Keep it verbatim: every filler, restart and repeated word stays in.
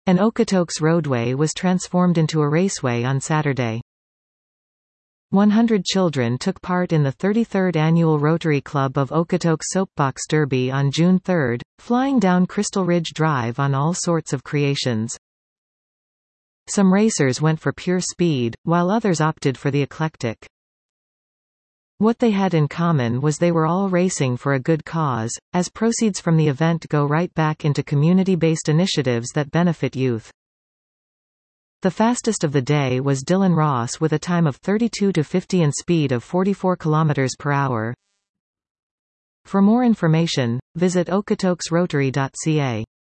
An Okotoks roadway was transformed into a raceway on Saturday. one hundred children took part in the thirty-third Annual Rotary Club of Okotoks Soapbox Derby on June third, flying down Crystal Ridge Drive on all sorts of creations. Some racers went for pure speed, while others opted for the eclectic. What they had in common was they were all racing for a good cause, as proceeds from the event go right back into community-based initiatives that benefit youth. The fastest of the day was Dylan Ross with a time of thirty-two to fifty and speed of forty-four kilometers per hour. For more information, visit okotoks rotary dot c a.